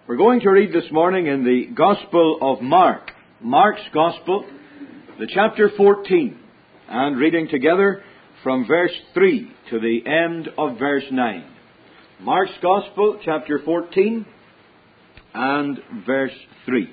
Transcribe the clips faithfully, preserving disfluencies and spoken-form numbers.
We're going to read this morning in the Gospel of Mark, Mark's Gospel, the chapter fourteen, and reading together from verse three to the end of verse nine. Mark's Gospel, chapter fourteen, and verse three.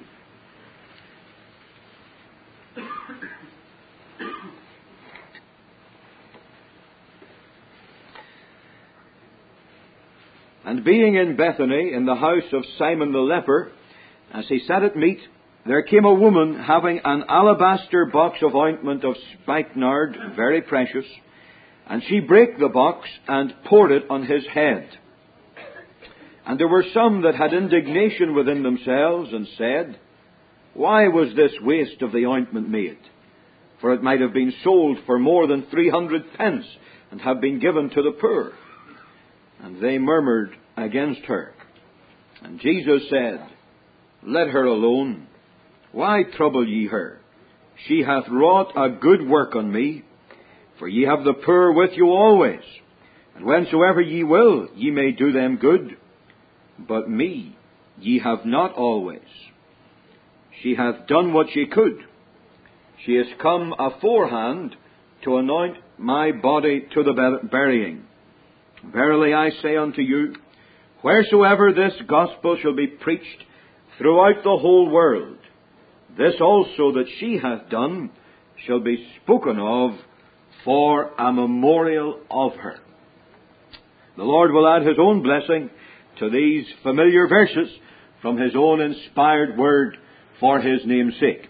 And being in Bethany, in the house of Simon the leper, as he sat at meat, there came a woman having an alabaster box of ointment of spikenard, very precious, and she brake the box and poured it on his head. And there were some that had indignation within themselves, and said, Why was this waste of the ointment made? For it might have been sold for more than three hundred pence, and have been given to the poor. And they murmured against her. And Jesus said, Let her alone. Why trouble ye her? She hath wrought a good work on me. For ye have the poor with you always, and whensoever ye will, ye may do them good. But me ye have not always. She hath done what she could. She is come aforehand to anoint my body to the burying. Verily I say unto you, wheresoever this gospel shall be preached throughout the whole world, this also that she hath done shall be spoken of for a memorial of her. The Lord will add His own blessing to these familiar verses from His own inspired word for His name's sake.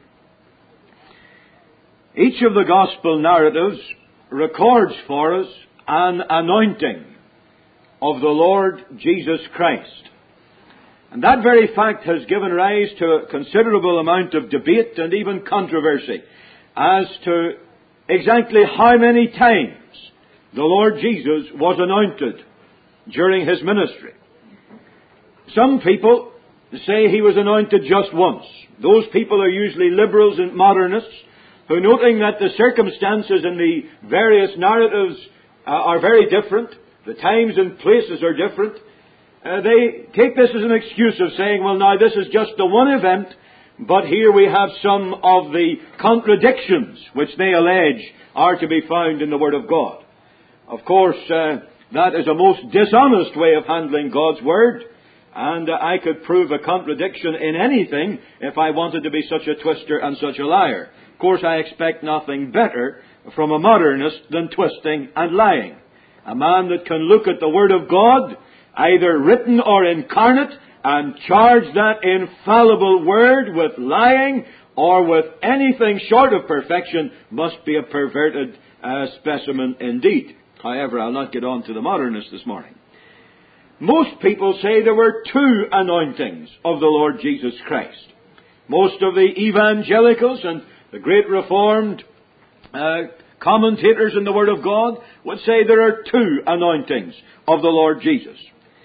Each of the gospel narratives records for us an anointing of the Lord Jesus Christ. And that very fact has given rise to a considerable amount of debate and even controversy as to exactly how many times the Lord Jesus was anointed during His ministry. Some people say He was anointed just once. Those people are usually liberals and modernists who, noting that the circumstances in the various narratives uh, are very different, the times and places are different, uh, they take this as an excuse of saying, well, now this is just the one event, but here we have some of the contradictions which they allege are to be found in the Word of God. Of course, uh, that is a most dishonest way of handling God's Word, and uh, I could prove a contradiction in anything if I wanted to be such a twister and such a liar. Of course, I expect nothing better from a modernist than twisting and lying. A man that can look at the Word of God, either written or incarnate, and charge that infallible Word with lying or with anything short of perfection must be a perverted uh, specimen indeed. However, I'll not get on to the modernists this morning. Most people say there were two anointings of the Lord Jesus Christ. Most of the evangelicals and the great Reformed uh, commentators in the Word of God would say there are two anointings of the Lord Jesus.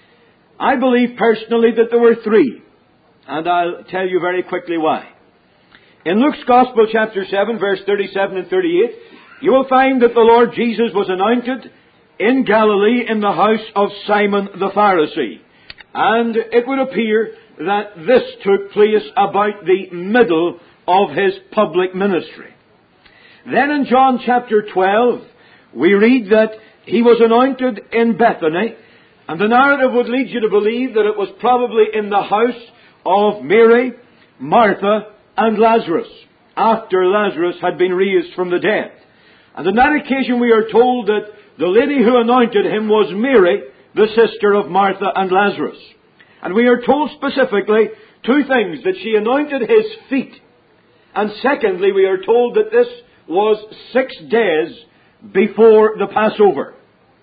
I believe personally that there were three, and I'll tell you very quickly why. In Luke's Gospel, chapter seven, verse thirty-seven and thirty-eight, you will find that the Lord Jesus was anointed in Galilee in the house of Simon the Pharisee. And it would appear that this took place about the middle of His public ministry. Then in John chapter twelve, we read that He was anointed in Bethany, and the narrative would lead you to believe that it was probably in the house of Mary, Martha, and Lazarus, after Lazarus had been raised from the dead. And on that occasion we are told that the lady who anointed Him was Mary, the sister of Martha and Lazarus. And we are told specifically two things: that she anointed His feet, and secondly, we are told that this was six days before the Passover.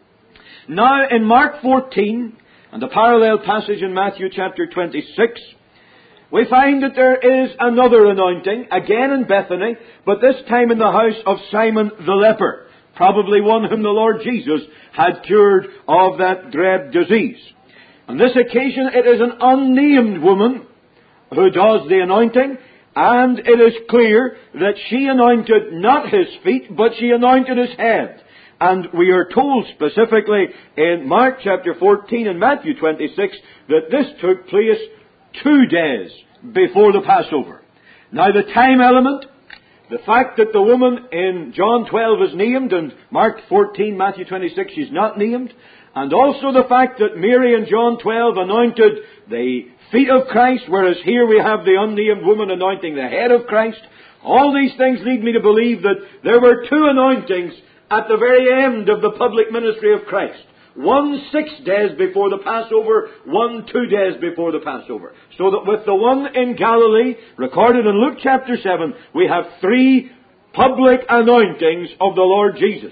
Now, in Mark fourteen, and the parallel passage in Matthew chapter twenty-six, we find that there is another anointing, again in Bethany, but this time in the house of Simon the leper, probably one whom the Lord Jesus had cured of that dread disease. On this occasion, it is an unnamed woman who does the anointing, and it is clear that she anointed not His feet, but she anointed His head. And we are told specifically in Mark chapter fourteen and Matthew twenty-six that this took place two days before the Passover. Now the time element, the fact that the woman in John twelve is named, and Mark fourteen, Matthew twenty-six, she's not named, and also the fact that Mary in John twelve anointed the feet of Christ, whereas here we have the unnamed woman anointing the head of Christ. All these things lead me to believe that there were two anointings at the very end of the public ministry of Christ. One six days before the Passover, one two days before the Passover. So that with the one in Galilee, recorded in Luke chapter seven, we have three public anointings of the Lord Jesus.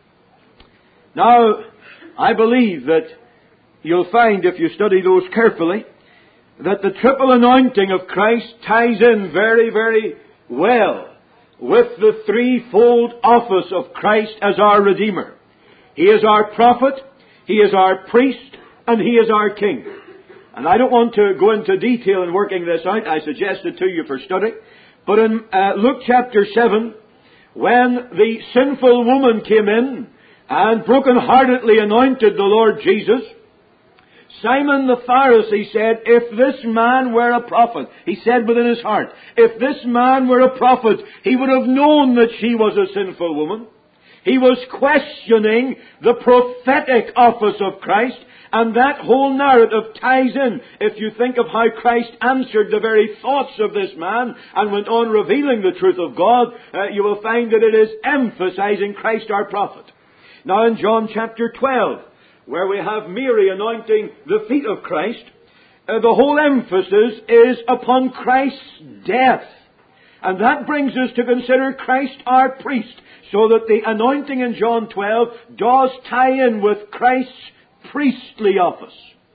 Now, I believe that you'll find, if you study those carefully, that the triple anointing of Christ ties in very, very well with the threefold office of Christ as our Redeemer. He is our prophet, He is our priest, and He is our king. And I don't want to go into detail in working this out. I suggest it to you for study. But in uh, Luke chapter seven, when the sinful woman came in and broken-heartedly anointed the Lord Jesus, Simon the Pharisee said, if this man were a prophet, he said within his heart, if this man were a prophet, he would have known that she was a sinful woman. He was questioning the prophetic office of Christ, and that whole narrative ties in. If you think of how Christ answered the very thoughts of this man and went on revealing the truth of God, uh, you will find that it is emphasizing Christ our prophet. Now in John chapter twelve, where we have Mary anointing the feet of Christ, uh, the whole emphasis is upon Christ's death. And that brings us to consider Christ our priest, so that the anointing in John twelve does tie in with Christ's priestly office.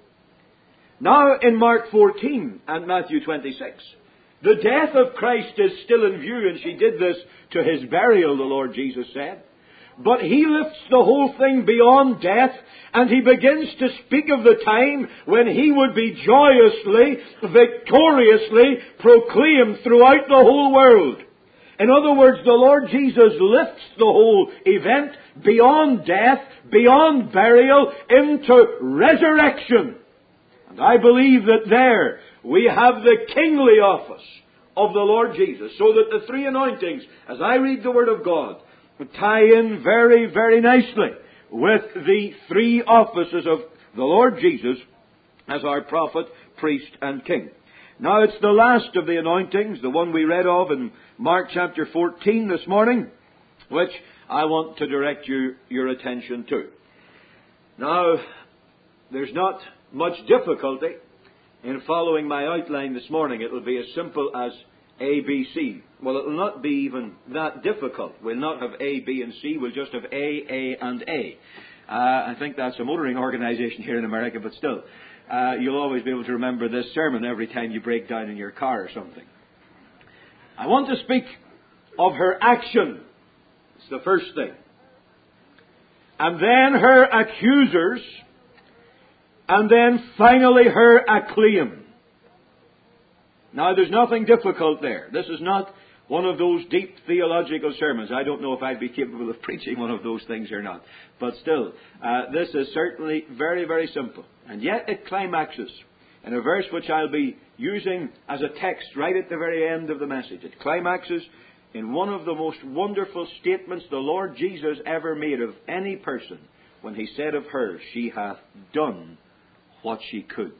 Now in Mark fourteen and Matthew twenty-six, the death of Christ is still in view, and she did this to His burial, the Lord Jesus said. But He lifts the whole thing beyond death, and He begins to speak of the time when He would be joyously, victoriously proclaimed throughout the whole world. In other words, the Lord Jesus lifts the whole event beyond death, beyond burial, into resurrection. And I believe that there we have the kingly office of the Lord Jesus, so that the three anointings, as I read the Word of God, tie in very, very nicely with the three offices of the Lord Jesus as our prophet, priest, and king. Now it's the last of the anointings, the one we read of in Mark chapter fourteen this morning, which I want to direct you, your attention to. Now, there's not much difficulty in following my outline this morning. It will be as simple as A, B, C. Well, it will not be even that difficult. We'll not have A, B, and C. We'll just have A, A, and A. Uh, I think that's a motoring organization here in America, but still. Uh, you'll always be able to remember this sermon every time you break down in your car or something. I want to speak of her action. It's the first thing. And then her accusers. And then finally her acclaim. Now, there's nothing difficult there. This is not one of those deep theological sermons. I don't know if I'd be capable of preaching one of those things or not. But still, uh, this is certainly very, very simple. And yet it climaxes in a verse which I'll be using as a text right at the very end of the message. It climaxes in one of the most wonderful statements the Lord Jesus ever made of any person when He said of her, "She hath done what she could."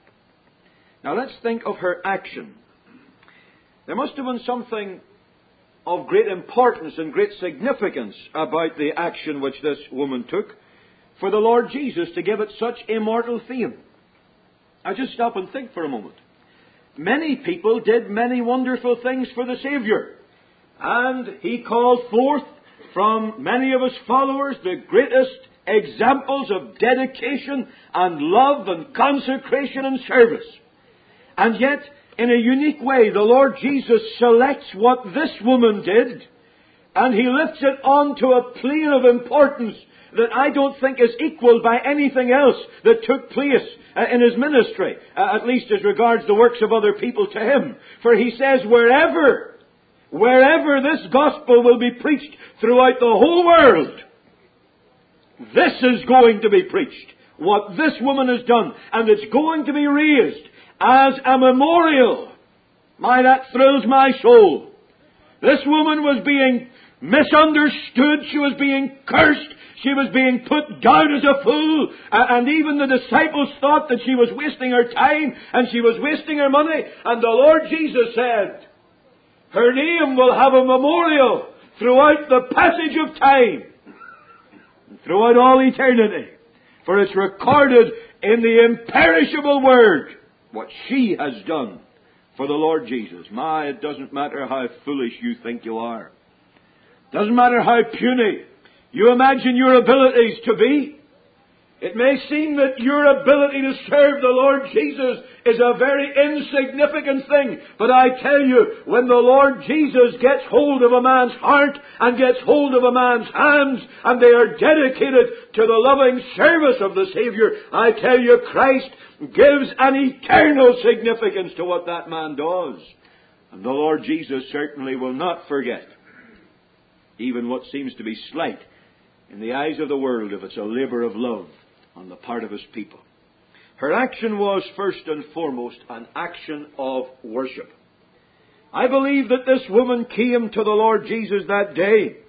Now let's think of her action. There must have been something of great importance and great significance about the action which this woman took for the Lord Jesus to give it such immortal fame. Now just stop and think for a moment. Many people did many wonderful things for the Saviour. And He called forth from many of His followers the greatest examples of dedication and love and consecration and service. And yet, in a unique way, the Lord Jesus selects what this woman did, and He lifts it onto a plane of importance that I don't think is equaled by anything else that took place uh, in His ministry, uh, at least as regards the works of other people to Him. For He says, wherever, wherever this gospel will be preached throughout the whole world, this is going to be preached. What this woman has done, and it's going to be raised as a memorial. My, that thrills my soul. This woman was being misunderstood. She was being cursed. She was being put down as a fool. And even the disciples thought that she was wasting her time and she was wasting her money. And the Lord Jesus said, her name will have a memorial throughout the passage of time, throughout all eternity. For it's recorded in the imperishable Word what she has done for the Lord Jesus. My, it doesn't matter how foolish you think you are. Doesn't matter how puny you imagine your abilities to be. It may seem that your ability to serve the Lord Jesus is a very insignificant thing. But I tell you, when the Lord Jesus gets hold of a man's heart and gets hold of a man's hands, and they are dedicated to the loving service of the Savior, I tell you, Christ gives an eternal significance to what that man does. And the Lord Jesus certainly will not forget even what seems to be slight in the eyes of the world if it's a labour of love on the part of His people. Her action was first and foremost an action of worship. I believe that this woman came to the Lord Jesus that day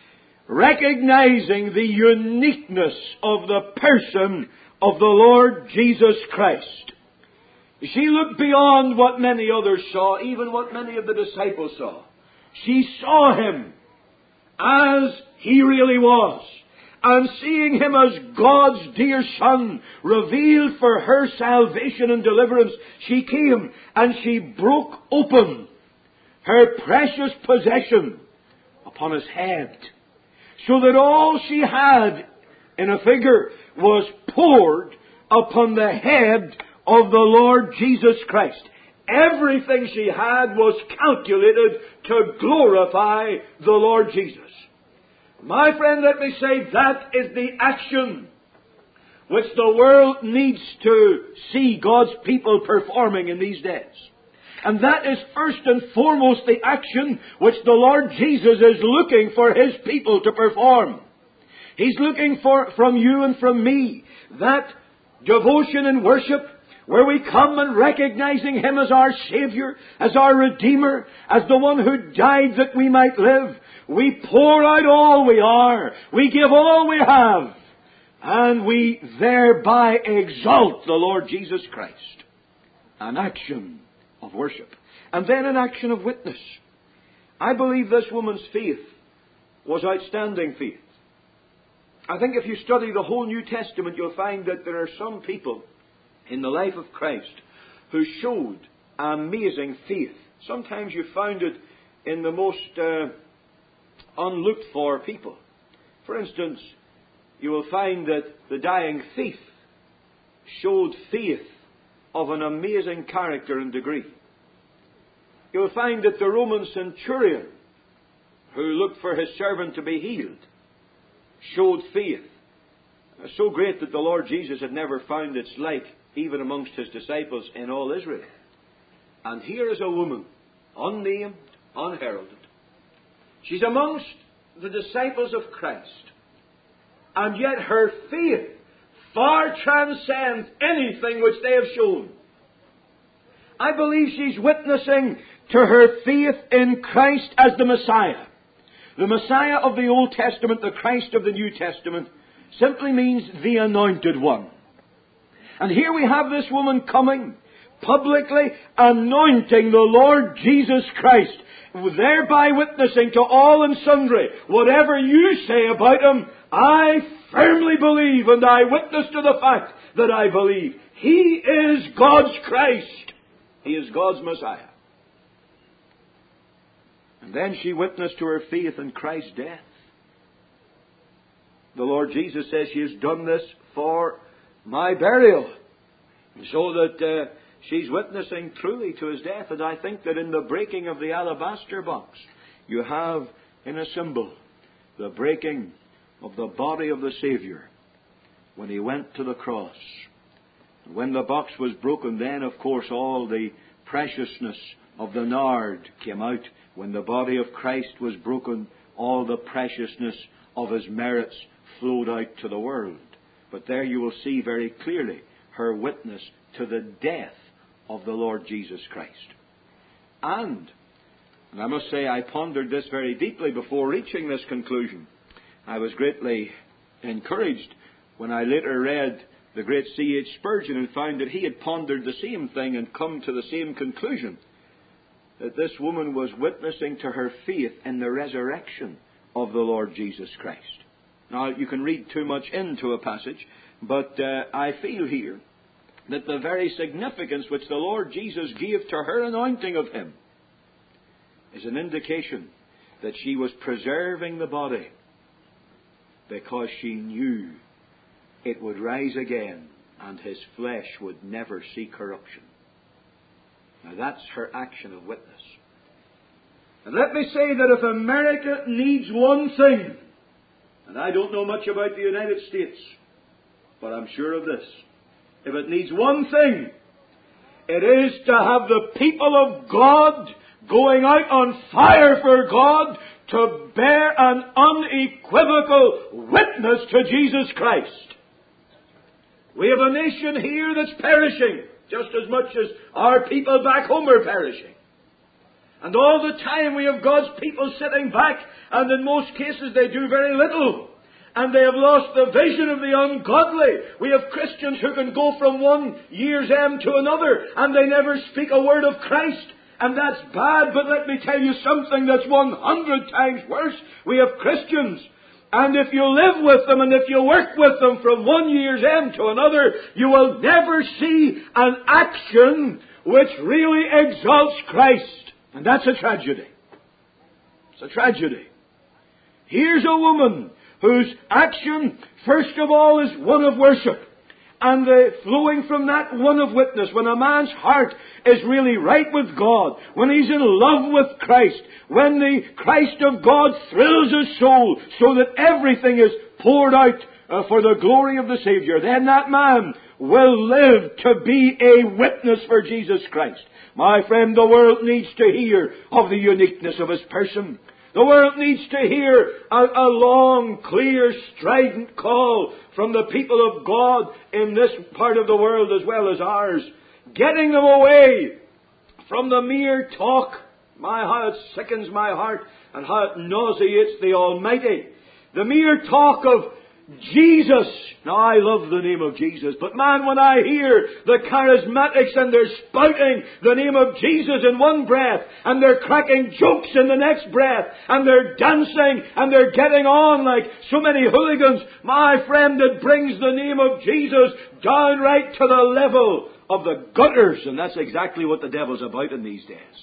recognizing the uniqueness of the person of the Lord Jesus Christ. She looked beyond what many others saw, even what many of the disciples saw. She saw Him as He really was. And seeing Him as God's dear Son, revealed for her salvation and deliverance, she came and she broke open her precious possession upon His head, so that all she had in a figure was poured upon the head of the Lord Jesus Christ. Everything she had was calculated to glorify the Lord Jesus. My friend, let me say, that is the action which the world needs to see God's people performing in these days. And that is first and foremost the action which the Lord Jesus is looking for His people to perform. He's looking for, from you and from me, that devotion and worship where we come and recognizing Him as our Savior, as our Redeemer, as the one who died that we might live. We pour out all we are. We give all we have. And we thereby exalt the Lord Jesus Christ. An action of worship. And then an action of witness. I believe this woman's faith was outstanding faith. I think if you study the whole New Testament, you'll find that there are some people in the life of Christ who showed amazing faith. Sometimes you found it in the most uh, unlooked for people. For instance, you will find that the dying thief showed faith of an amazing character and degree. You will find that the Roman centurion, who looked for his servant to be healed, showed faith so great that the Lord Jesus had never found its like, even amongst His disciples in all Israel. And here is a woman, unnamed, unheralded. She's amongst the disciples of Christ. And yet her faith far transcends anything which they have shown. I believe she's witnessing to her faith in Christ as the Messiah. The Messiah of the Old Testament, the Christ of the New Testament, simply means the Anointed One. And here we have this woman coming, publicly anointing the Lord Jesus Christ, thereby witnessing to all and sundry, whatever you say about Him, I firmly believe, and I witness to the fact that I believe He is God's Christ. He is God's Messiah. And then she witnessed to her faith in Christ's death. The Lord Jesus says she has done this for my burial. So that uh, she's witnessing truly to His death. And I think that in the breaking of the alabaster box, you have in a symbol the breaking of the body of the Savior when He went to the cross. And when the box was broken, then of course all the preciousness of the nard came out. When the body of Christ was broken, all the preciousness of His merits flowed out to the world. But there you will see very clearly her witness to the death of the Lord Jesus Christ. And, and I must say I pondered this very deeply before reaching this conclusion. I was greatly encouraged when I later read the great C H Spurgeon and found that he had pondered the same thing and come to the same conclusion, that this woman was witnessing to her faith in the resurrection of the Lord Jesus Christ. Now, you can read too much into a passage, but uh, I feel here that the very significance which the Lord Jesus gave to her anointing of Him is an indication that she was preserving the body because she knew it would rise again and His flesh would never see corruption. Now that's her action of witness. And let me say that if America needs one thing, and I don't know much about the United States, but I'm sure of this. If it needs one thing, it is to have the people of God going out on fire for God to bear an unequivocal witness to Jesus Christ. We have a nation here that's perishing, just as much as our people back home are perishing. And all the time we have God's people sitting back, and in most cases they do very little. And they have lost the vision of the ungodly. We have Christians who can go from one year's end to another, and they never speak a word of Christ. And that's bad, but let me tell you something that's one hundred times worse. We have Christians, and if you live with them and if you work with them from one year's end to another, you will never see an action which really exalts Christ. And that's a tragedy. It's a tragedy. Here's a woman whose action, first of all, is one of worship. And the flowing from that one of witness, when a man's heart is really right with God, when he's in love with Christ, when the Christ of God thrills his soul so that everything is poured out uh, for the glory of the Savior, then that man will live to be a witness for Jesus Christ. My friend, the world needs to hear of the uniqueness of His person. The world needs to hear a, a long, clear, strident call from the people of God in this part of the world as well as ours, getting them away from the mere talk. My, how it sickens my heart and how it nauseates the Almighty. The mere talk of Jesus. Now, I love the name of Jesus, but man, when I hear the charismatics and they're spouting the name of Jesus in one breath, and they're cracking jokes in the next breath, and they're dancing, and they're getting on like so many hooligans, my friend, it brings the name of Jesus down right to the level of the gutters, and that's exactly what the devil's about in these days.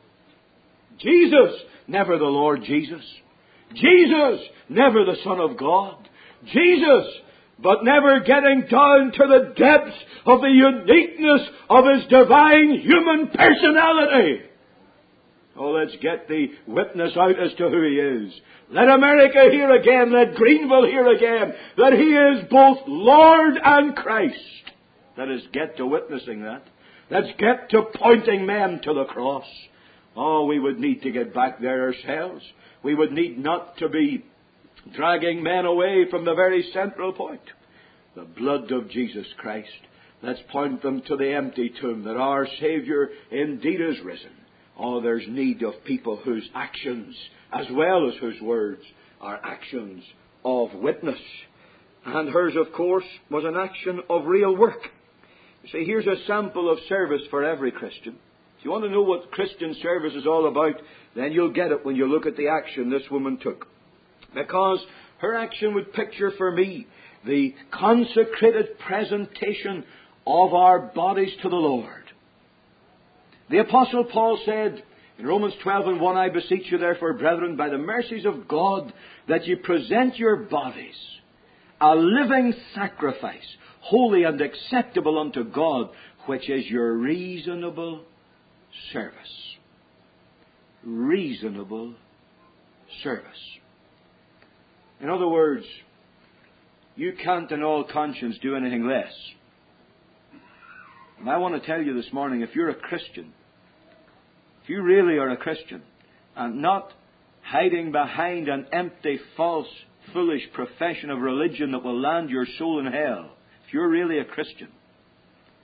Jesus, never the Lord Jesus. Jesus, never the Son of God. Jesus, but never getting down to the depths of the uniqueness of His divine human personality. Oh, let's get the witness out as to who He is. Let America hear again, let Greenville hear again, that He is both Lord and Christ. Let us get to witnessing that. Let's get to pointing men to the cross. Oh, we would need to get back there ourselves. We would need not to be dragging men away from the very central point, the blood of Jesus Christ. Let's point them to the empty tomb, that our Saviour indeed is risen. Oh, there's need of people whose actions, as well as whose words, are actions of witness. And hers, of course, was an action of real work. You see, here's a sample of service for every Christian. If you want to know what Christian service is all about, then you'll get it when you look at the action this woman took. Because her action would picture for me the consecrated presentation of our bodies to the Lord. The Apostle Paul said in Romans twelve and one, I beseech you therefore, brethren, by the mercies of God, that ye present your bodies a living sacrifice, holy and acceptable unto God, which is your reasonable service. Reasonable service. In other words, you can't in all conscience do anything less. And I want to tell you this morning, if you're a Christian, if you really are a Christian, and not hiding behind an empty, false, foolish profession of religion that will land your soul in hell, if you're really a Christian,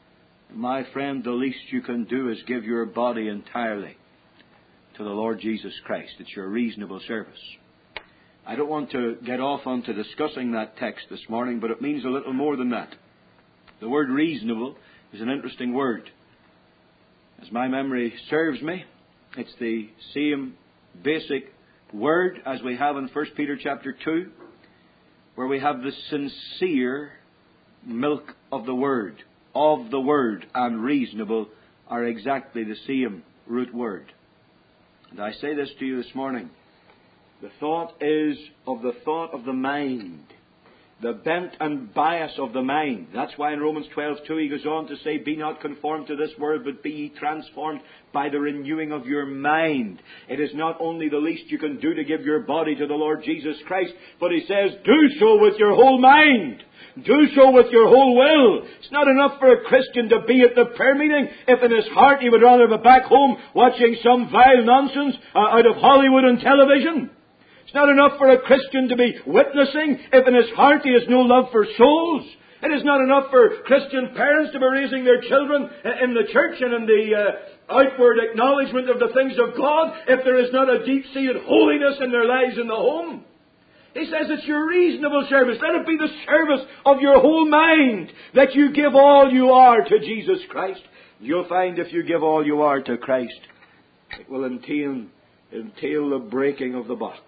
My friend, the least you can do is give your body entirely to the Lord Jesus Christ. It's your reasonable service. I don't want to get off onto discussing that text this morning, but it means a little more than that. The word reasonable is an interesting word. As my memory serves me, it's the same basic word as we have in First Peter chapter two, where we have the sincere milk of the Word. Of the Word and reasonable are exactly the same root word. And I say this to you this morning. The thought is of the thought of the mind. The bent and bias of the mind. That's why in Romans twelve two he goes on to say, be not conformed to this world, but be ye transformed by the renewing of your mind. It is not only the least you can do to give your body to the Lord Jesus Christ, but he says, do so with your whole mind. Do so with your whole will. It's not enough for a Christian to be at the prayer meeting if in his heart he would rather be back home watching some vile nonsense uh, out of Hollywood and television. It's not enough for a Christian to be witnessing if in his heart he has no love for souls. It is not enough for Christian parents to be raising their children in the church and in the uh, outward acknowledgement of the things of God if there is not a deep-seated holiness in their lives in the home. He says it's your reasonable service. Let it be the service of your whole mind that you give all you are to Jesus Christ. You'll find if you give all you are to Christ, it will entail, entail the breaking of the box.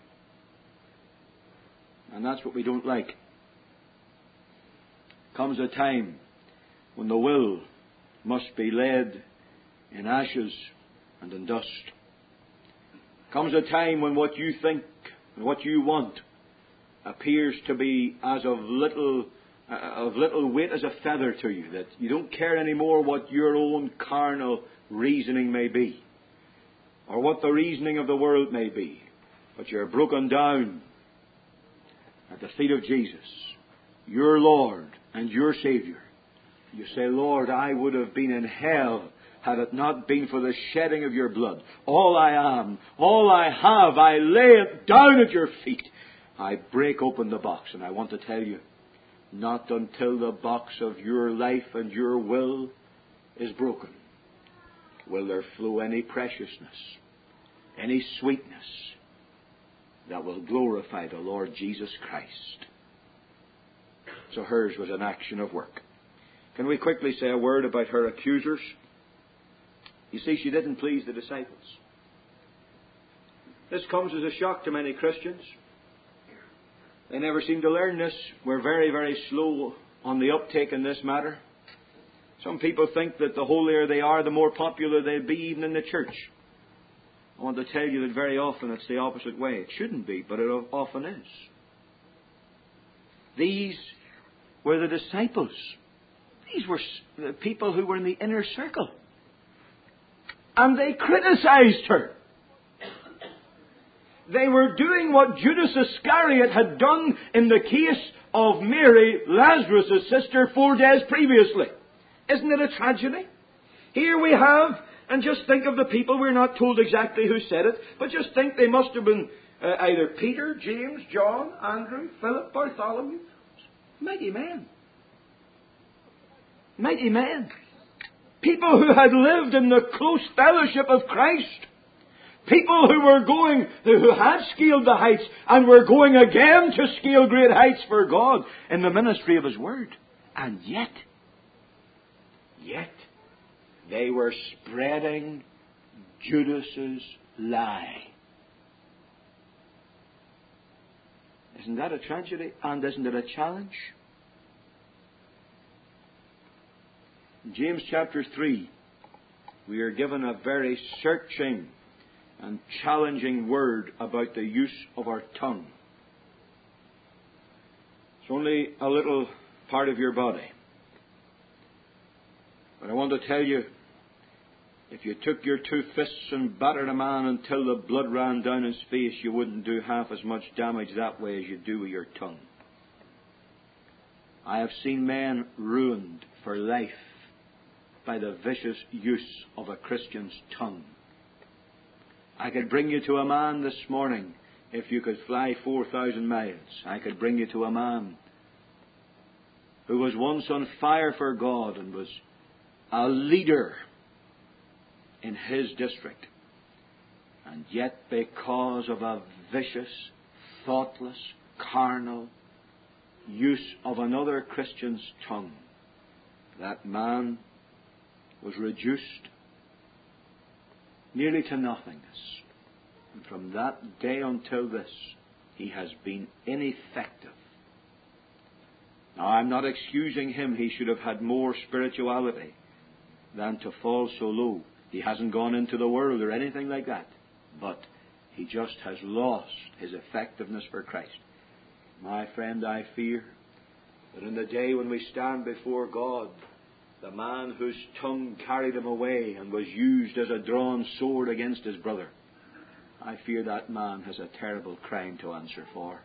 And that's what we don't like. Comes a time when the will must be laid in ashes and in dust. Comes a time when what you think and what you want appears to be as of little uh, of little weight as a feather to you, that you don't care anymore what your own carnal reasoning may be, or what the reasoning of the world may be, but you're broken down at the feet of Jesus, your Lord and your Savior. You say, Lord, I would have been in hell had it not been for the shedding of your blood. All I am, all I have, I lay it down at your feet. I break open the box, and I want to tell you, not until the box of your life and your will is broken will there flow any preciousness, any sweetness that will glorify the Lord Jesus Christ. So hers was an action of work. Can we quickly say a word about her accusers? You see, she didn't please the disciples. This comes as a shock to many Christians. They never seem to learn this. We're very, very slow on the uptake in this matter. Some people think that the holier they are, the more popular they'll be even in the church. I want to tell you that very often it's the opposite way. It shouldn't be, but it often is. These were the disciples. These were the people who were in the inner circle. And they criticized her. They were doing what Judas Iscariot had done in the case of Mary, Lazarus' sister, four days previously. Isn't it a tragedy? Here we have, and just think of the people, we're not told exactly who said it, but just think they must have been uh, either Peter, James, John, Andrew, Philip, Bartholomew. Mighty men. Mighty men. People who had lived in the close fellowship of Christ. People who were going, who had scaled the heights and were going again to scale great heights for God in the ministry of His Word. And yet, yet, they were spreading Judas's lie. Isn't that a tragedy? And isn't it a challenge? In James chapter three, we are given a very searching and challenging word about the use of our tongue. It's only a little part of your body. But I want to tell you, if you took your two fists and battered a man until the blood ran down his face, you wouldn't do half as much damage that way as you do with your tongue. I have seen men ruined for life by the vicious use of a Christian's tongue. I could bring you to a man this morning, if you could fly four thousand miles, I could bring you to a man who was once on fire for God and was a leader in his district. And yet, because of a vicious, thoughtless, carnal use of another Christian's tongue, that man was reduced nearly to nothingness. And from that day until this, he has been ineffective. Now, I'm not excusing him. He should have had more spirituality than to fall so low. He hasn't gone into the world or anything like that. But he just has lost his effectiveness for Christ. My friend, I fear that in the day when we stand before God, the man whose tongue carried him away and was used as a drawn sword against his brother, I fear that man has a terrible crime to answer for.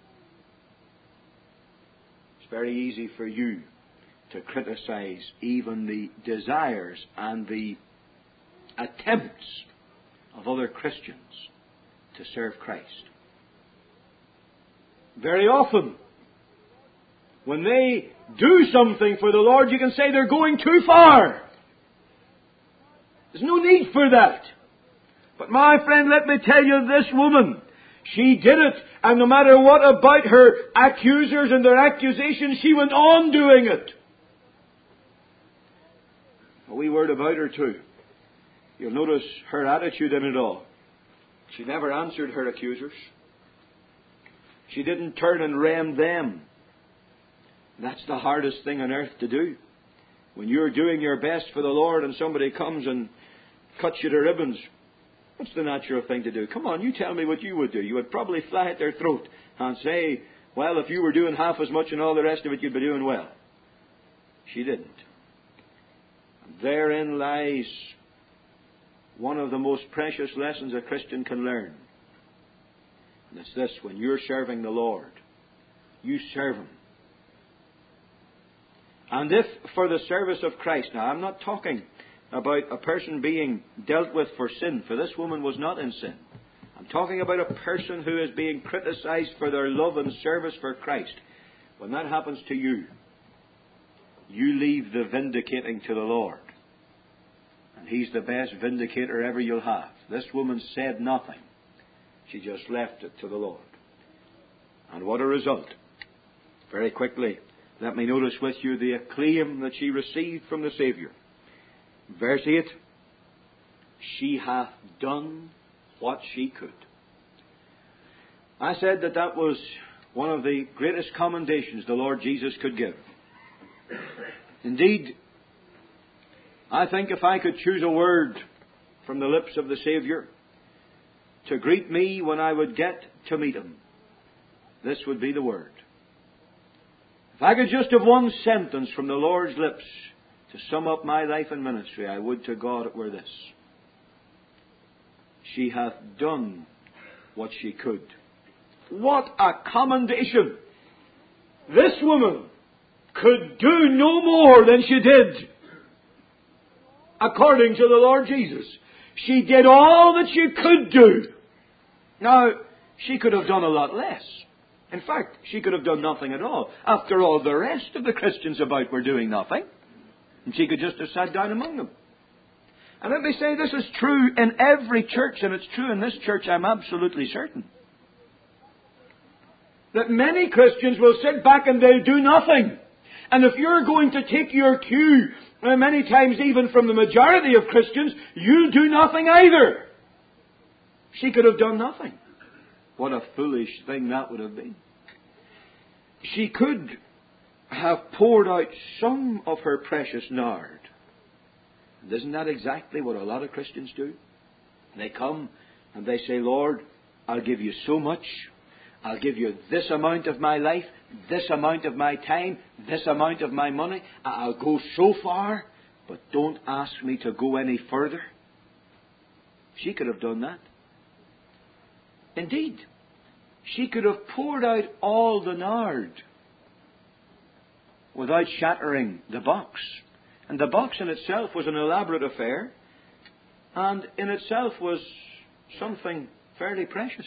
It's very easy for you to criticize even the desires and the attempts of other Christians to serve Christ. Very often, when they do something for the Lord, you can say they're going too far. There's no need for that. But my friend, let me tell you, this woman, she did it, and no matter what about her accusers and their accusations, she went on doing it. A wee word about her too. You'll notice her attitude in it all. She never answered her accusers. She didn't turn and rend them. That's the hardest thing on earth to do. When you're doing your best for the Lord and somebody comes and cuts you to ribbons, what's the natural thing to do? Come on, you tell me what you would do. You would probably fly at their throat and say, well, if you were doing half as much and all the rest of it, you'd be doing well. She didn't. Therein lies one of the most precious lessons a Christian can learn. And it's this: when you're serving the Lord, you serve Him. And if for the service of Christ, now I'm not talking about a person being dealt with for sin, for this woman was not in sin. I'm talking about a person who is being criticized for their love and service for Christ. When that happens to you, you leave the vindicating to the Lord. And He's the best vindicator ever you'll have. This woman said nothing. She just left it to the Lord. And what a result. Very quickly, let me notice with you the acclaim that she received from the Saviour. Verse eight. She hath done what she could. I said that that was one of the greatest commendations the Lord Jesus could give. Indeed, I think if I could choose a word from the lips of the Saviour to greet me when I would get to meet Him, this would be the word. If I could just have one sentence from the Lord's lips to sum up my life and ministry, I would to God it were this: she hath done what she could. What a commendation! This woman could do no more than she did, according to the Lord Jesus. She did all that she could do. Now, she could have done a lot less. In fact, she could have done nothing at all. After all, the rest of the Christians about were doing nothing. And she could just have sat down among them. And let me say, this is true in every church, and it's true in this church, I'm absolutely certain. That many Christians will sit back and they'll do nothing. And if you're going to take your cue, uh, many times even from the majority of Christians, you do nothing either. She could have done nothing. What a foolish thing that would have been. She could have poured out some of her precious nard. And isn't that exactly what a lot of Christians do? They come and they say, Lord, I'll give you so much. I'll give you this amount of my life, this amount of my time, this amount of my money. I'll go so far, but don't ask me to go any further. She could have done that. Indeed, she could have poured out all the nard without shattering the box. And the box in itself was an elaborate affair, and in itself was something fairly precious.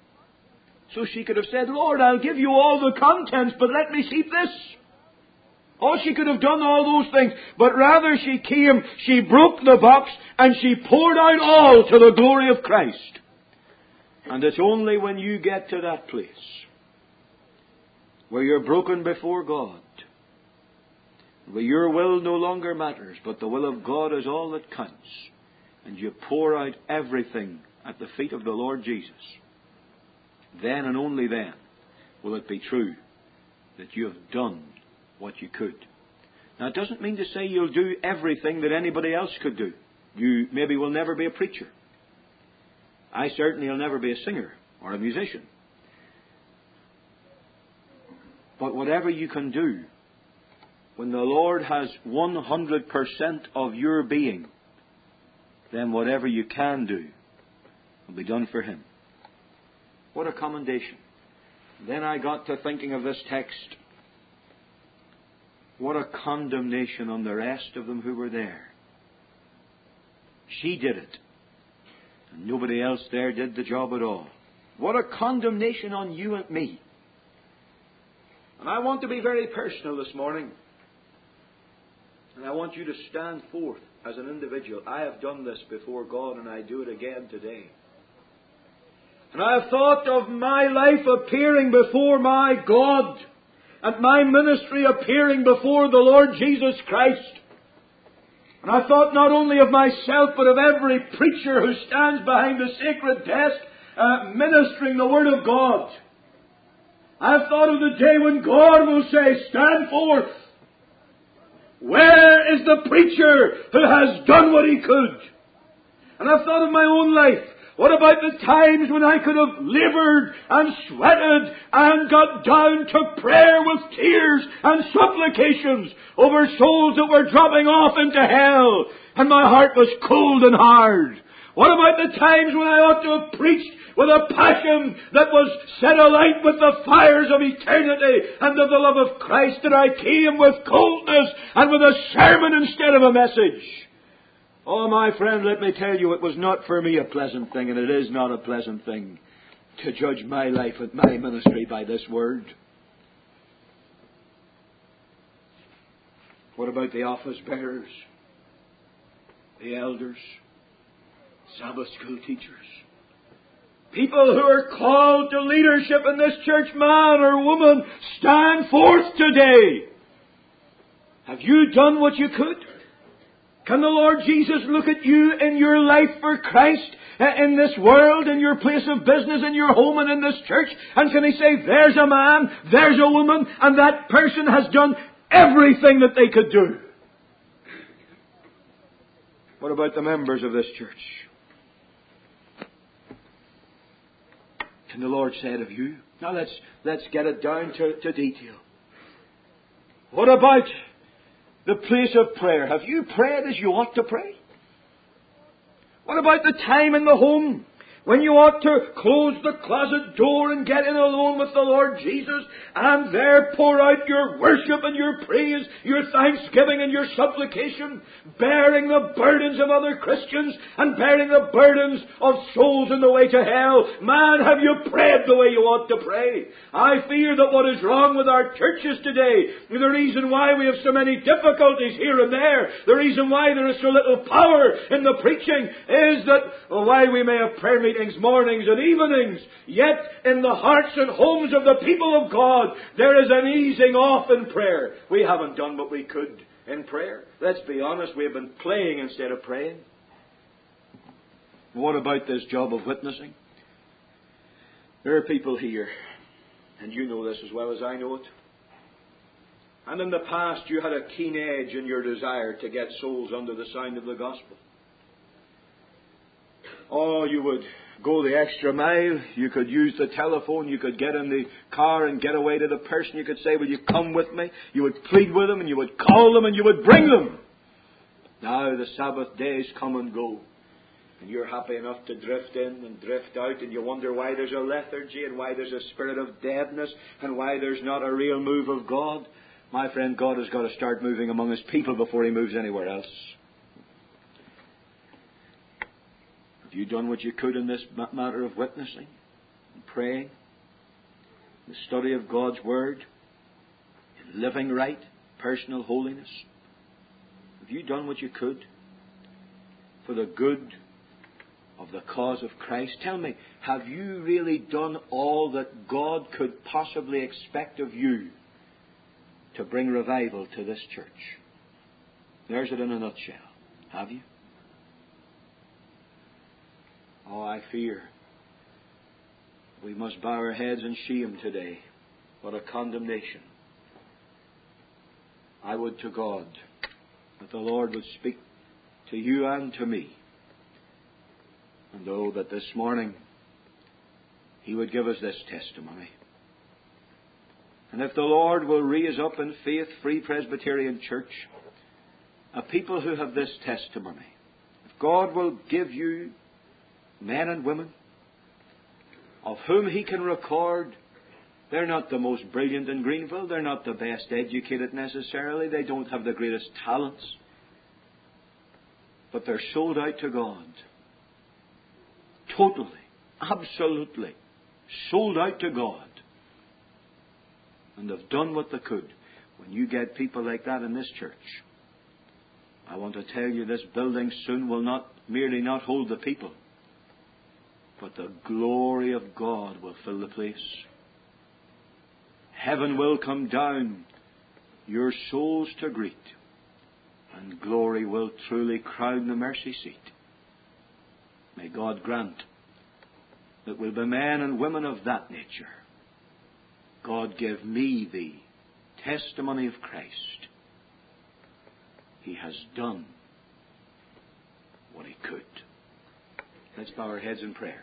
So she could have said, Lord, I'll give you all the contents, but let me keep this. Oh, she could have done all those things. But rather she came, she broke the box, and she poured out all to the glory of Christ. And it's only when you get to that place where you're broken before God, where your will no longer matters, but the will of God is all that counts, and you pour out everything at the feet of the Lord Jesus, then and only then will it be true that you have done what you could. Now, it doesn't mean to say you'll do everything that anybody else could do. You maybe will never be a preacher. I certainly will never be a singer or a musician. But whatever you can do, when the Lord has one hundred percent of your being, then whatever you can do will be done for Him. What a commendation. Then I got to thinking of this text. What a condemnation on the rest of them who were there. She did it, and nobody else there did the job at all. What a condemnation on you and me. And I want to be very personal this morning. And I want you to stand forth as an individual. I have done this before God, and I do it again today. And I have thought of my life appearing before my God, and my ministry appearing before the Lord Jesus Christ. And I thought not only of myself, but of every preacher who stands behind the sacred desk, uh, ministering the Word of God. I've thought of the day when God will say, stand forth. Where is the preacher who has done what he could? And I've thought of my own life. What about the times when I could have laboured and sweated and got down to prayer with tears and supplications over souls that were dropping off into hell, and my heart was cold and hard? What about the times when I ought to have preached with a passion that was set alight with the fires of eternity and of the love of Christ, and I came with coldness and with a sermon instead of a message? Oh, my friend, let me tell you, it was not for me a pleasant thing, and it is not a pleasant thing to judge my life and my ministry by this word. What about the office bearers, the elders, Sabbath school teachers, people who are called to leadership in this church? Man or woman, stand forth today. Have you done what you could? Can the Lord Jesus look at you in your life for Christ, in this world, in your place of business, in your home and in this church, and can He say, there's a man, there's a woman, and that person has done everything that they could do? What about the members of this church? Can the Lord say it of you? Now let's, let's get it down to, to detail. What about the place of prayer? Have you prayed as you ought to pray? What about the time in the home when you ought to close the closet door and get in alone with the Lord Jesus and there pour out your worship and your praise, your thanksgiving and your supplication, bearing the burdens of other Christians and bearing the burdens of souls in the way to hell? Man, have you prayed the way you ought to pray? I fear that what is wrong with our churches today, the reason why we have so many difficulties here and there, the reason why there is so little power in the preaching, is that well, while we may have prayer meetings mornings and evenings, yet in the hearts and homes of the people of God there is an easing off in prayer. We haven't done what we could in prayer. Let's be honest, we have been playing instead of praying. What about this job of witnessing? There are people here, and you know this as well as I know it, and in the past you had a keen edge in your desire to get souls under the sound of the gospel. Oh, you would go the extra mile. You could use the telephone. You could get in the car and get away to the person. You could say, will you come with me? You would plead with them and you would call them and you would bring them. Now the Sabbath days come and go. And you're happy enough to drift in and drift out, and you wonder why there's a lethargy and why there's a spirit of deadness and why there's not a real move of God. My friend, God has got to start moving among His people before He moves anywhere else. Have you done what you could in this matter of witnessing and praying, the study of God's Word, and living right? personal holiness? Have you done what you could for the good of the cause of Christ? Tell me, have you really done all that God could possibly expect of you to bring revival to this church? There's it in a nutshell. Have you? Oh, I fear we must bow our heads in shame today. What a condemnation. I would to God that the Lord would speak to you and to me. And oh, that this morning He would give us this testimony. And if the Lord will raise up in faith Free Presbyterian Church a people who have this testimony, if God will give you men and women of whom He can record they're not the most brilliant in Greenville, they're not the best educated necessarily, they don't have the greatest talents, but they're sold out to God. Totally, absolutely sold out to God. And have done what they could. When you get people like that in this church, I want to tell you this building soon will not merely not hold the people, but the glory of God will fill the place. Heaven will come down, your souls to greet, and glory will truly crown the mercy seat. May God grant that we'll be men and women of that nature. God give me the testimony of Christ. He has done what He could. Let's bow our heads in prayer.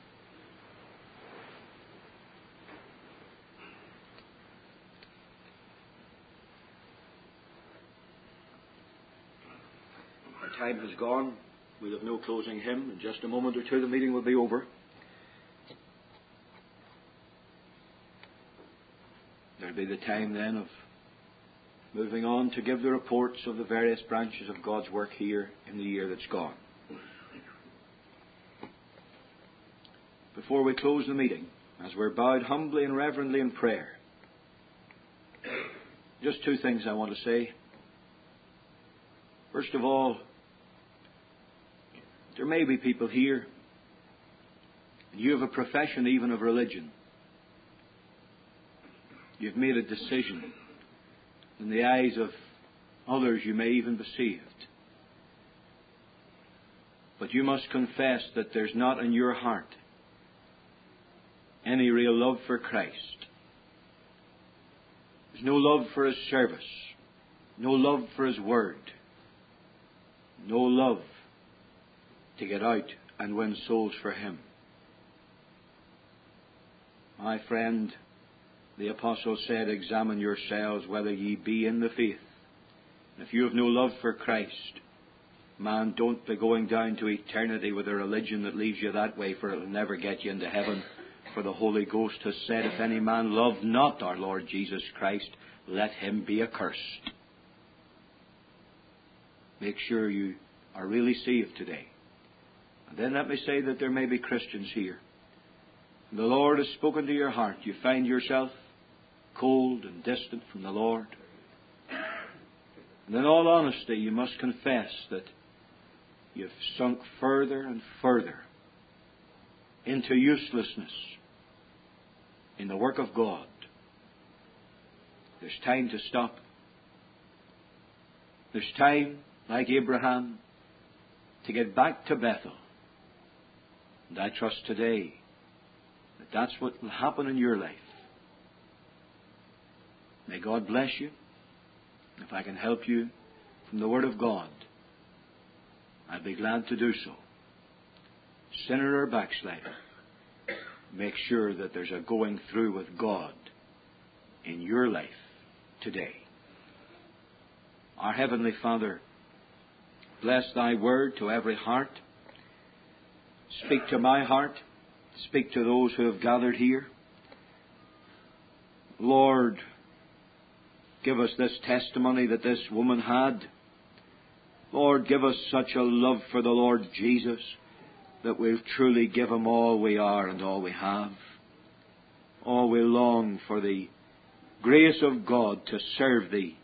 Our time has gone. We'll have no closing hymn. In just a moment or two the meeting will be over. There'll be the time then of moving on to give the reports of the various branches of God's work here in the year that's gone. Before we close the meeting, as we're bowed humbly and reverently in prayer, just two things I want to say. First of all, there may be people here, and you have a profession even of religion. You've made a decision. In the eyes of others you may even be saved. But you must confess that there's not in your heart any real love for Christ. There's no love for His service. No love for His Word. No love to get out and win souls for Him. My friend, the Apostle said, examine yourselves whether ye be in the faith. And if you have no love for Christ, man, don't be going down to eternity with a religion that leaves you that way, for it will never get you into heaven. For the Holy Ghost has said, if any man love not our Lord Jesus Christ, let him be accursed. Make sure you are really saved today. And then let me say that there may be Christians here. The Lord has spoken to your heart. You find yourself cold and distant from the Lord. And in all honesty, you must confess that you've sunk further and further into uselessness in the work of God. There's time to stop. There's time, like Abraham, to get back to Bethel. And I trust today that that's what will happen in your life. May God bless you. If I can help you from the Word of God, I'd be glad to do so. Sinner or backslider, make sure that there's a going through with God in your life today. Our Heavenly Father, bless Thy Word to every heart. Speak to my heart. Speak to those who have gathered here. Lord, give us this testimony that this woman had. Lord, give us such a love for the Lord Jesus that we'll truly give Him all we are and all we have. Oh, we long for the grace of God to serve Thee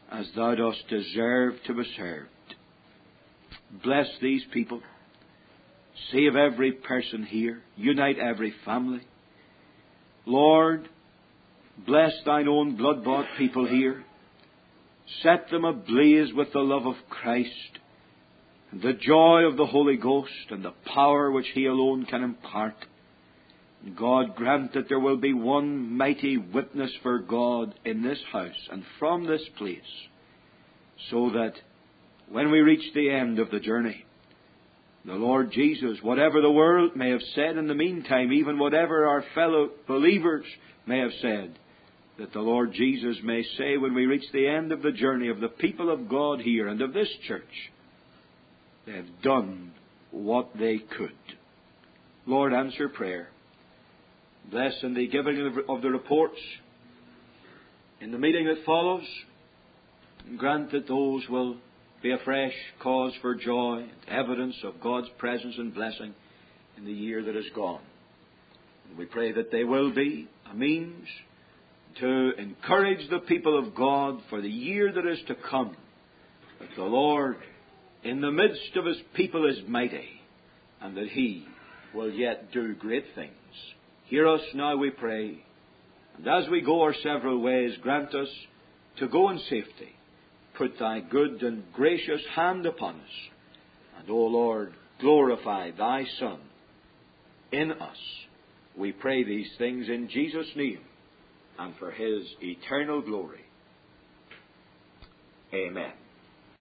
as thou dost deserve to be served. Bless these people. Save every person here. Unite every family. Lord, bless thine own blood-bought people here. Set them ablaze with the love of Christ, and the joy of the Holy Ghost, and the power which He alone can impart. And God, grant that there will be one mighty witness for God in this house and from this place, so that when we reach the end of the journey, the Lord Jesus, whatever the world may have said in the meantime, even whatever our fellow believers may have said, that the Lord Jesus may say when we reach the end of the journey of the people of God here and of this church, they have done what they could. Lord, answer prayer. Bless in the giving of the reports in the meeting that follows, and grant that those will be a fresh cause for joy and evidence of God's presence and blessing in the year that is gone. And we pray that they will be a means to encourage the people of God for the year that is to come, that the Lord in the midst of His people is mighty, and that He will yet do great things. Hear us now, we pray, and as we go our several ways, grant us to go in safety. Put Thy good and gracious hand upon us, and, O Lord, glorify Thy Son in us. We pray these things in Jesus' name, and for His eternal glory. Amen.